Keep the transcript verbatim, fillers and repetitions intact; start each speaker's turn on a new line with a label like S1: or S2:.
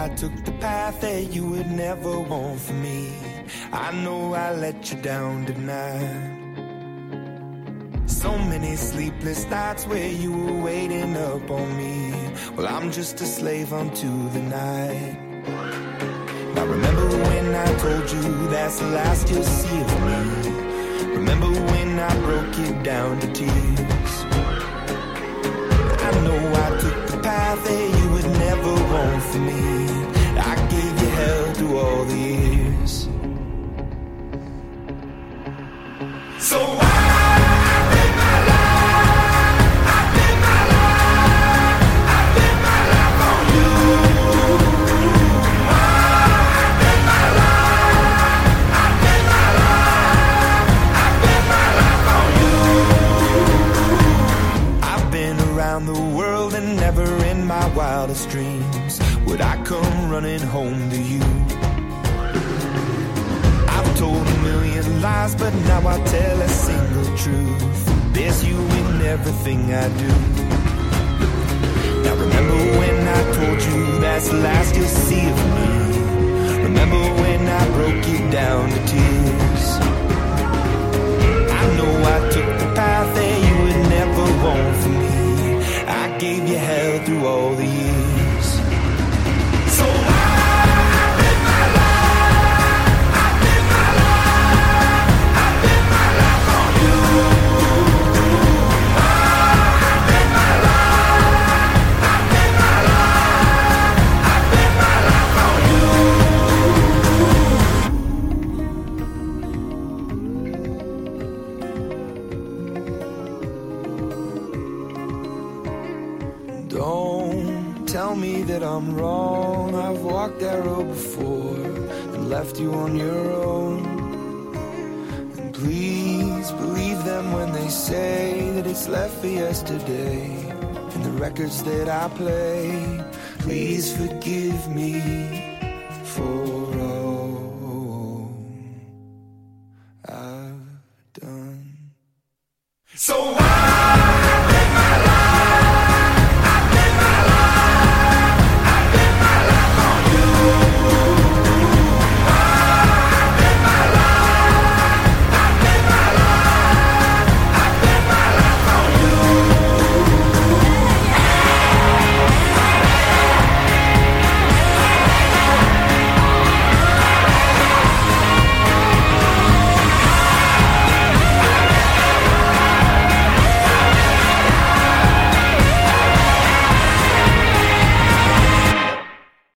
S1: I took the path that you would never want for me. I know I let you down tonight. So many sleepless nights where you were waiting up on me. Well, I'm just a slave unto the night. Now remember when I told you that's the last you'll see of me. Remember when I broke you down to tears. I know I took the path that you would never want for me. I gave you hell through all the years. So why wildest dreams would I come running home to you. I've told a million lies, but now I tell a single truth. There's you in everything I do. Now remember when I told you that's the last you'll see of me. Remember when I broke you down to tears. I know I took the path that you would never want for me. I gave you hell through all the years. So I live my life, I live my life, I live my life on you. I live my life, I live my life, I live my life on you. Don't tell me that I'm wrong. I've walked that road before and left you on your own. And please believe them when they say that it's left for yesterday. And the records that I play, please forgive me for all I've done. So